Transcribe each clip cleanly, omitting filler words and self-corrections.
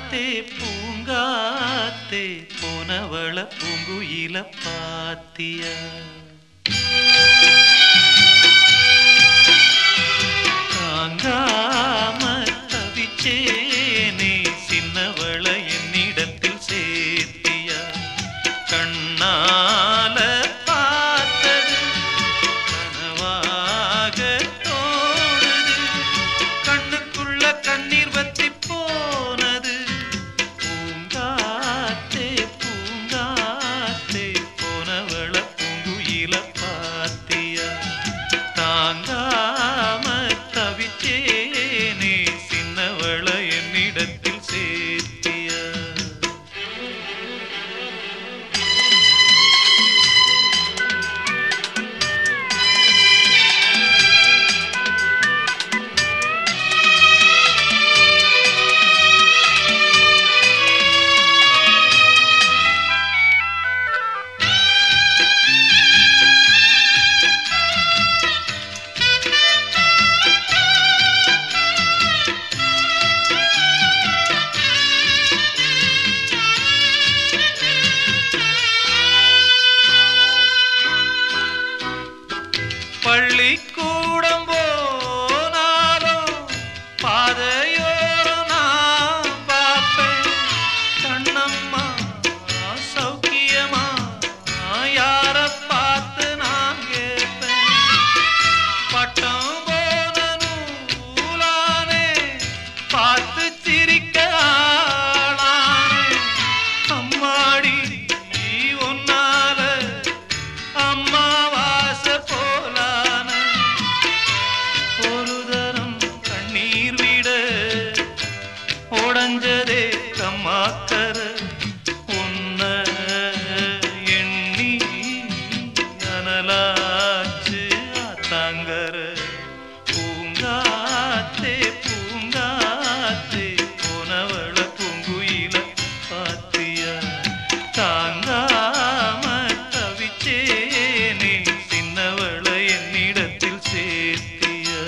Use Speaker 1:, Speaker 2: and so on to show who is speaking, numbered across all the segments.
Speaker 1: பூங்காத்தே பூங்காத்தே போனவள பூங்குயில பாத்தியா தாங்காம தவிச்சேனே சின்னவள என்னிடத்தில் சேர்த்தியா கண்ணால பார்த்தது கனவாக தோணுது கண்ணுக்குள்ள கண்ணீர் வத்தி போனது பூங்காத்தே பூங்காத்தே போனவள பூங்குயில பாத்தியா தாங்காம தவிச்சேனே சின்னவள என்னிடத்தில் சேர்த்தியா பள்ளிக்கூடம் போனாலும் பாதையோரம் நான் பார்ப்பேன் கண்ணம்மா சௌக்கியமா யார பார்த்து நான் கேட்பேன் பட்டம் போன நூலானே பார்த்து சிரிக்க ஆளானே அம்மாடி ஒன்னால அம்மாவாச போல உடஞ்சதே கம்மாக்கர உன்ன எண்ணி அனலாச்சு ஆத்தாங்கர பூங்காத்தே பூங்காத்தே போனவள பூங்குயில பாத்தியா தாங்காம தவிச்சேனே சின்னவள என்னிடத்தில் சேர்த்தியா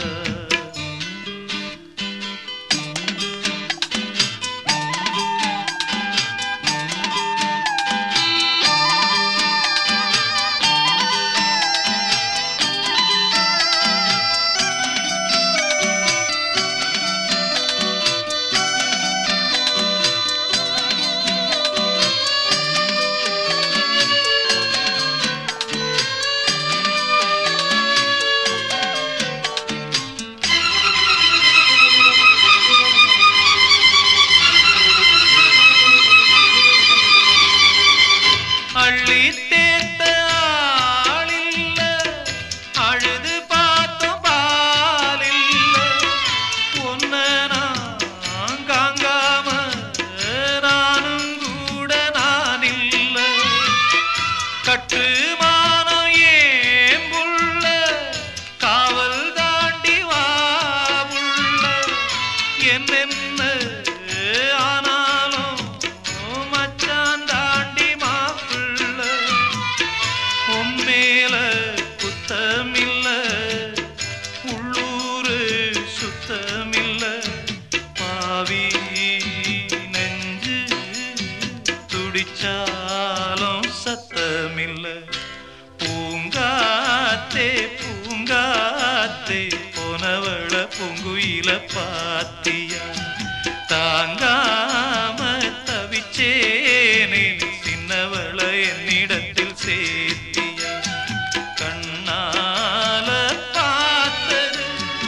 Speaker 1: அள்ளி தேத்த ஆளில்ல அழுது பார்த்தும் பாலில்ல ஒன்ன நான் காங்காம நானும் கூட நான் இல்ல கட்டுமானம் ஏம்புள்ள காவல் தாண்டி வாவுள்ள என்னென்ன ஆனாலும் மச்சான் தாண்டி மேல குத்தமில்ல உள்ளூரு சுத்தமில்ல பாவி நெஞ்சு துடிச்சாலும் சத்தமில்ல பூங்காத்தே பூங்காத்தே போனவள பூங்குயில பாத்தியா தாங்காம தவிச்சேனே சின்னவள என்னிடத்தில் சேர்த்தியா கண்ணால பார்த்தது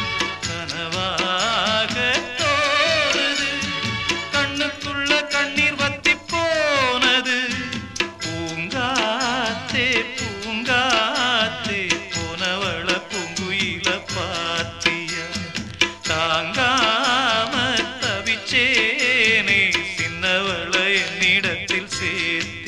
Speaker 1: கனவாக தோணுது கண்ணுக்குள்ள கண்ணீர் வத்தி போனது பூங்காத்தே பூங்காத்தே போனவள பூங்குயில பாத்தியா தாங்காம தவிச்சேனே சின்னவள என்னிடத்தில் சேர்த்து